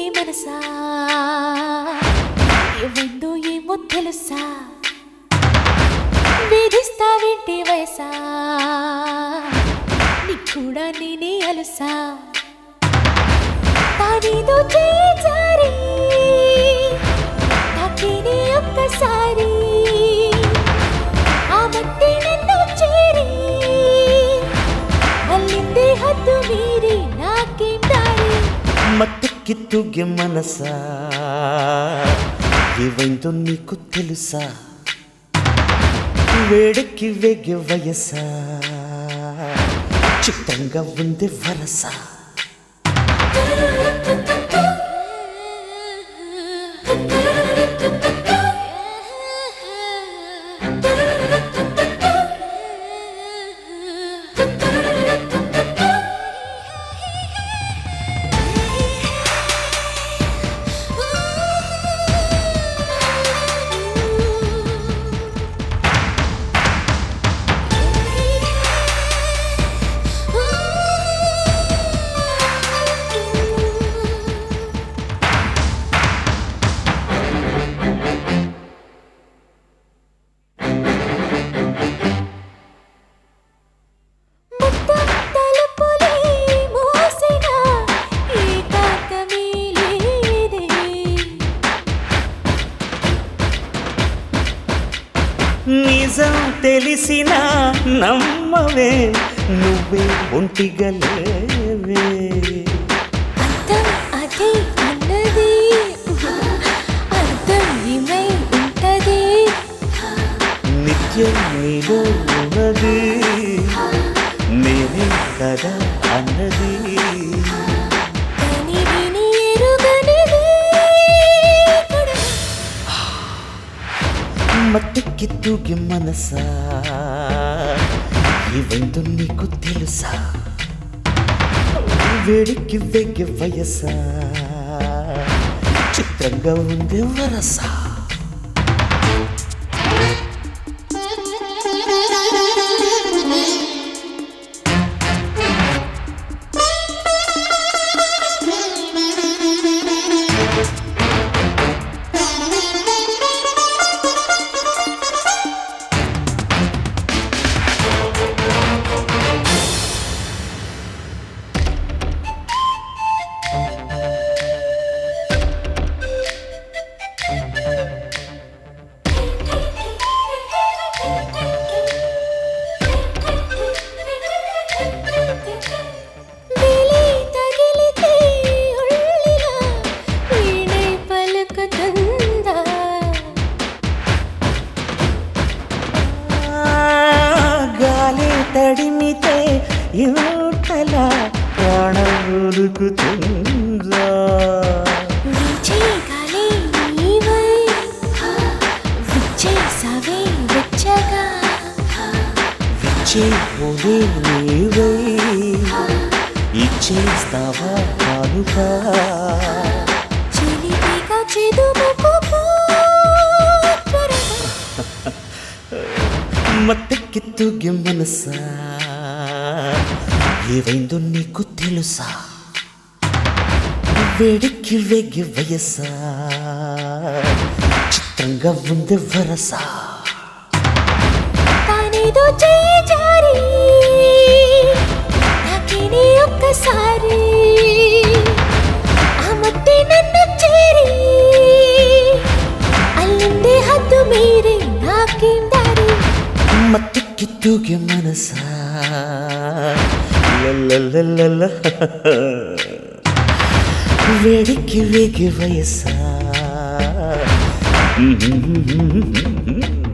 మనసా ఏమైందో ఏమో తెలుసా వేధిస్తావేంటి వయసా నీకు కూడా నేనే అలుసా తానేదో చేజారి నాకేనే ఒక్కసారి ఆ మట్టి నన్ను చేరి అల్లిందే హద్దు మీరి నాకేం దారి మత్తెక్కితుగే మనసా ఏమైందో నీకు తెలుసా వేడెక్కి వేగే వయసా చిత్రంగా ఉంది వరస నిజం తెలిసినా నమ్మవే నువ్వే ఒంటిగా లేవే అర్థం అదే అన్నది అర్థం ఏమై ఉంటది నిత్యం నీలో ఉన్నది నేనే కదా అన్నది కని విని ఎరుగనిది మత్తెక్కితుగే మనసా ఏమైందో నీకు తెలుసా వేడికి వేగే వయసా చిత్రంగా ఉంది వరస తడిమితే యువతల ప్రాణం ఉరుకుతుందా విచ్చే గాలి నీవై విచ్చేసావే వెచ్చగా విచ్చే పోలే నీవై ఇచ్చేస్తావా కానుగా చిలిపిగా చెదుముకు మత్తెక్కితుగే మనసా ఏమైందో నీకు తెలుసా వేడికి వేగే వయసా చిత్రంగా ఉంది వరస తానేదో చేజారి నాకేనే ఒక్కసారి ఆ మట్టి నన్ను చేరి అల్లిందే హద్దు మీరి నాకేం దారి మత్తెక్కితుగే మనసా లలలలల వేడికి వేగే వయసా